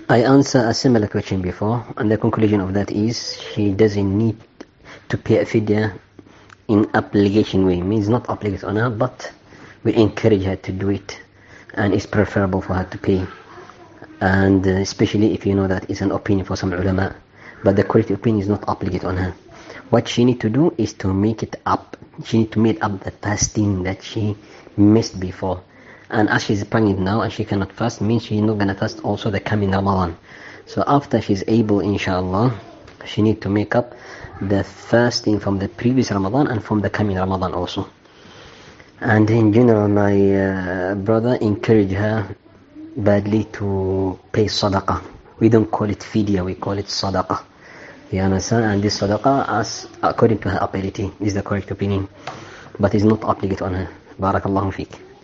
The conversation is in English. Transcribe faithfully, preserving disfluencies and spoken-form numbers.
I answer a similar question before, and the conclusion of that is she doesn't need to pay a fidya in obligation way. Means not obligate on her, but we encourage her to do it, and it's preferable for her to pay. And uh, especially if you know that it's an opinion for some ulama, but the correct opinion is not obligate on her. What she need to do is to make it up. She need to make up the fasting that she missed before. And as she's pregnant now and she cannot fast, means she's not gonna fast also the coming Ramadan. So after she's able, inshallah, she need to make up the fasting from the previous Ramadan and from the coming Ramadan also. And in general, my uh, brother encouraged her badly to pay sadaqah. We don't call it fidya, we call it sadaqah. You understand? And this sadaqah, as according to her ability, is the correct opinion, but is not obligate on her. Barakallahu feek.